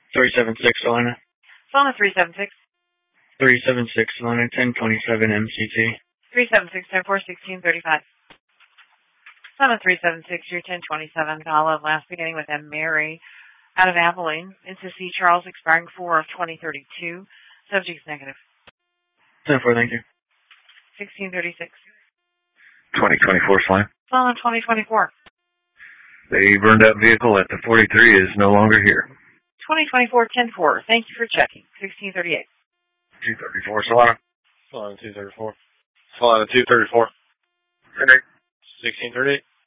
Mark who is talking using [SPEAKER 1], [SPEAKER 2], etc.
[SPEAKER 1] 376 Salina.
[SPEAKER 2] Solana 376.
[SPEAKER 1] 376 Salina, 1027 MCT.
[SPEAKER 2] 376 10-4 1635. Solana 376, your 1027 Gala, last beginning with M. Mary out of Abilene. Into C. Charles, expiring 4 of 2032. Subject's negative.
[SPEAKER 1] 10-4, thank you.
[SPEAKER 2] 1636.
[SPEAKER 3] 2024 Slime.
[SPEAKER 2] Solana 2024.
[SPEAKER 3] The burned up vehicle at the 43 is no longer here.
[SPEAKER 2] 2024 10-4. Thank you for checking. 1638.
[SPEAKER 3] 234 Solana.
[SPEAKER 4] Solana 234. Solana 234. 1638.